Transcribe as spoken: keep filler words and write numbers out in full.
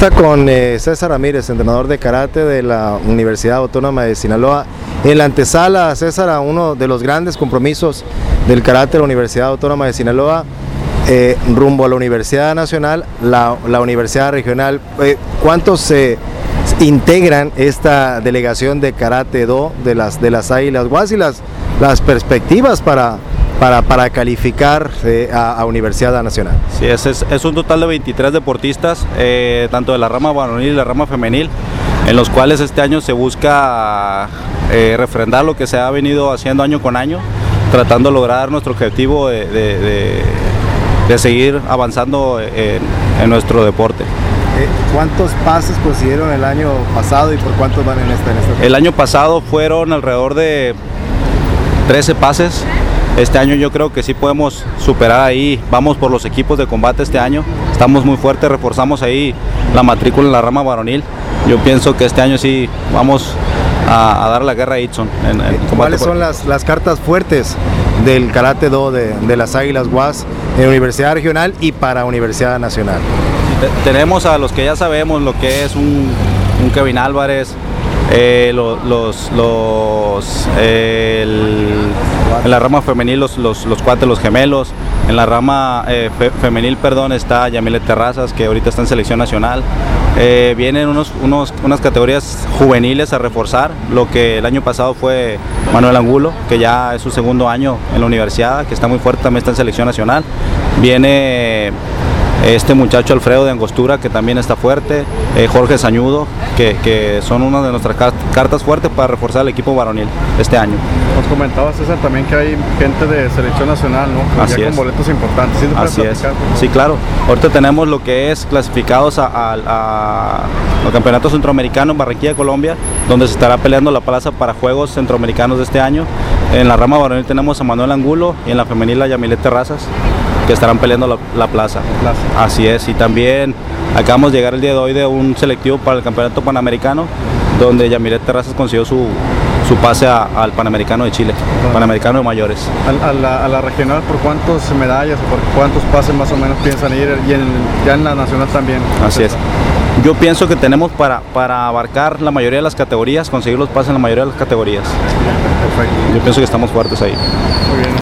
Entrevista con eh, César Ramírez, entrenador de karate de la Universidad Autónoma de Sinaloa. En la antesala, César, a uno de los grandes compromisos del karate de la Universidad Autónoma de Sinaloa, eh, rumbo a la Universidad Nacional, la, la Universidad Regional. Eh, ¿Cuántos se eh, integran esta delegación de Karate Do de las, de las Águilas Guas y las, las perspectivas para... Para, para calificar eh, a, a Universidad Nacional? Sí, es, es, es un total de veintitrés deportistas, eh, tanto de la rama varonil y la rama femenil, en los cuales este año se busca eh, refrendar lo que se ha venido haciendo año con año, tratando de lograr nuestro objetivo de, de, de, de seguir avanzando en, en nuestro deporte. Eh, ¿Cuántos pases consiguieron el año pasado y por cuántos van en esta, en esta? El año pasado fueron alrededor de trece pases. Este año yo creo que sí podemos superar ahí, vamos por los equipos de combate este año, estamos muy fuertes, reforzamos ahí la matrícula en la rama varonil. Yo pienso que este año sí vamos a, a dar la guerra a Itson. En, en ¿Cuáles son las, las cartas fuertes del Karate Do de, de las Águilas Guas en Universidad Regional y para Universidad Nacional? Tenemos a los que ya sabemos lo que es un, un Kevin Álvarez, eh, los, los, los eh, el, en la rama femenil los, los, los cuates, los gemelos. En la rama eh, fe, femenil, perdón, está Yamilet Terrazas, que ahorita está en selección nacional. Eh, vienen unos, unos, unas categorías juveniles a reforzar, lo que el año pasado fue Manuel Angulo, que ya es su segundo año en la universidad, que está muy fuerte, también está en selección nacional. Viene este muchacho Alfredo de Angostura, que también está fuerte, eh, Jorge Sañudo, que, que son una de nuestras cartas fuertes para reforzar el equipo varonil este año. Nos comentaba César también que hay gente de selección nacional, ¿no? Así ya es. Con boletos importantes. ¿Sí Así es. Sí, claro. Ahorita tenemos lo que es clasificados a, a, a, al Campeonato Centroamericano en Barranquilla, Colombia, donde se estará peleando la plaza para Juegos Centroamericanos de este año. En la rama varonil tenemos a Manuel Angulo y en la femenil a Yamilet Terrazas, que estarán peleando la, la plaza. plaza. Así es, y también acabamos de llegar el día de hoy de un selectivo para el Campeonato Panamericano, donde Yamilet Terrazas consiguió su, su pase a, al Panamericano de Chile, bueno. Panamericano de mayores. A, a, la, a la regional, ¿por cuántas medallas o por cuántos pases más o menos piensan ir? Y en, ya en la nacional también. Así es. Yo pienso que tenemos para, para abarcar la mayoría de las categorías, conseguir los pases en la mayoría de las categorías. Perfecto. Yo pienso que estamos fuertes ahí. Muy bien.